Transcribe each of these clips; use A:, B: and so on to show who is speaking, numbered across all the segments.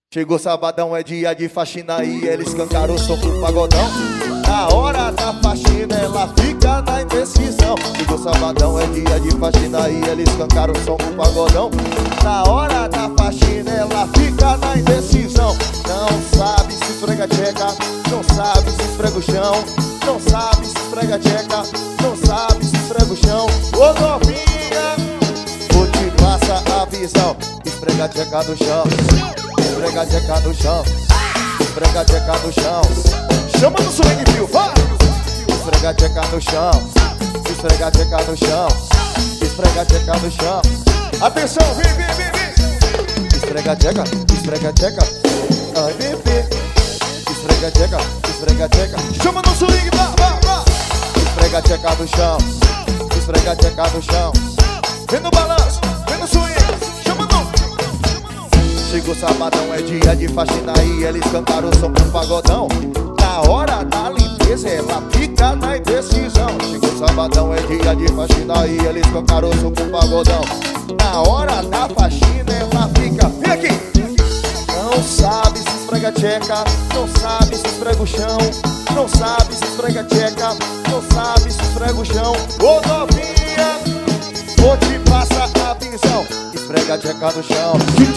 A: Chegou sabadão, é dia de faxina e eles escancaram o som pro pagodão. Na hora da faxina ela fica na indecisão. Chegou sabadão, é dia de faxina e eles escancaram o som pro pagodão. Na hora da faxina ela fica na indecisão. Não sabe se esfrega tcheca, não sabe se esfrega o chão. Não sabe se esfrega tcheca, não sabe se esfrega o chão. Ô novinha, vou te passar a visão. Esfrega a tcheca do chão, esfrega a tcheca do chão, esfrega a tcheca do chão. Chama no swing, viu? Vai! Esfrega a tcheca no chão, esfrega a tcheca no chão, esfrega a tcheca no chão. Atenção, vem, vem, vem, vem. Esfrega a tcheca, esfrega a tcheca. Ai, bebê. Esfrega a tcheca, esfrega a tcheca. Chama no swing, vai, vai, vai. Esfrega a tcheca no chão, esfrega a tcheca no chão. Vem no balanço, vem no swing. Chama no. Chegou sabadão, é dia de faxina e eles cantaram o som pro pagodão. Na hora da limpeza ela fica na indecisão. Chegou sabadão, é dia de faxina e eles cantaram o som pro pagodão. Na hora da faxina ela fica, vem aqui. Não sabe se esfrega tcheca, não sabe se esfrega o chão. Não sabe se esfrega tcheca, não sabe se esfrega o chão. Ô novinha, vou te passar a visão. Esfrega a tcheca no chão,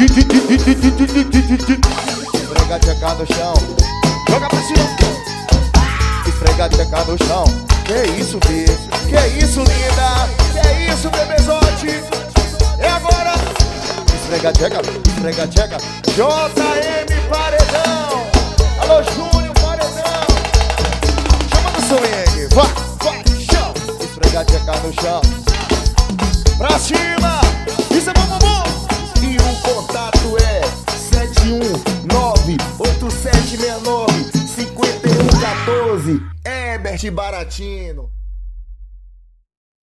A: esfrega a tcheca no chão. Joga pra cima, esfrega a tcheca no chão. Que isso, Bi? Que isso, linda? Que isso, bebezote? É agora. Esfrega a tcheca, esfrega a tcheca. JM Paredão. Alô, Júnior Paredão. Chama no swing. Vai, vai, chão. Esfrega a tcheca no chão. Pra cima. Isso é bom, bom, bom.
B: E o contato é 719-8769-5114. Herbert Baratino.